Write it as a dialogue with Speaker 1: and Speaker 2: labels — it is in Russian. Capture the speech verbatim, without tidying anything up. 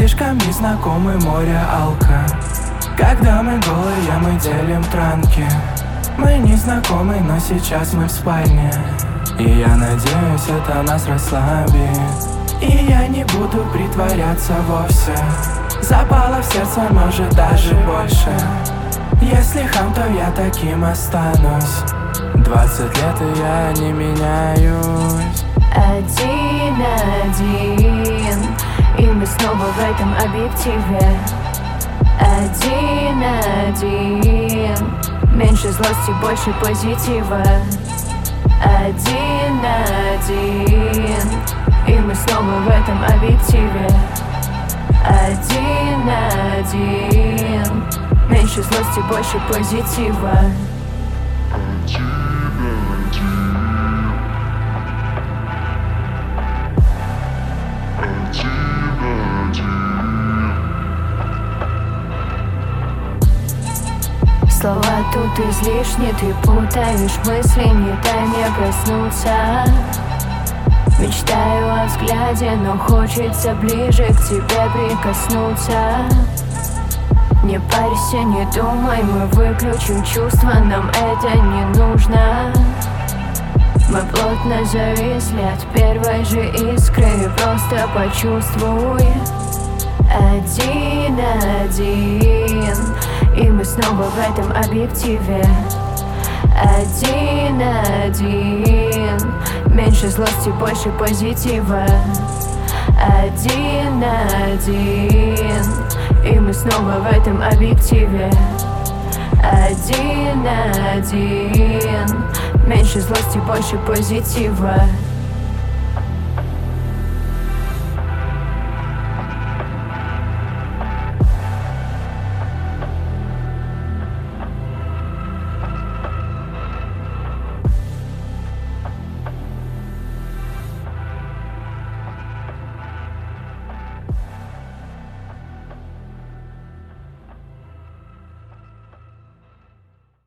Speaker 1: слишком незнакомый, море алка. Когда мы голые, мы делим транки. Мы не знакомы, но сейчас мы в спальне. И я надеюсь, это нас расслабит. И я не буду притворяться вовсе. Запало в сердце, может даже больше. Если хам, то я таким останусь. Двадцать лет, и я не меняюсь.
Speaker 2: Один-один, и мы снова в этом объективе. Один-один, меньше злости, больше позитива. Один-один, и мы снова в этом объективе. Один-один, меньше злости, больше позитива. Слова тут излишни, ты путаешь мысли, не дай мне проснуться. Мечтаю о взгляде, но хочется ближе к тебе прикоснуться. Не парься, не думай, мы выключим чувства, нам это не нужно. Мы плотно зависли от первой же искры, просто почувствуй. Один-один, и мы снова в этом объективе. Один-один, меньше злости, больше позитива. Один-один, и мы снова в этом объективе. Один-один, меньше злости, больше позитива.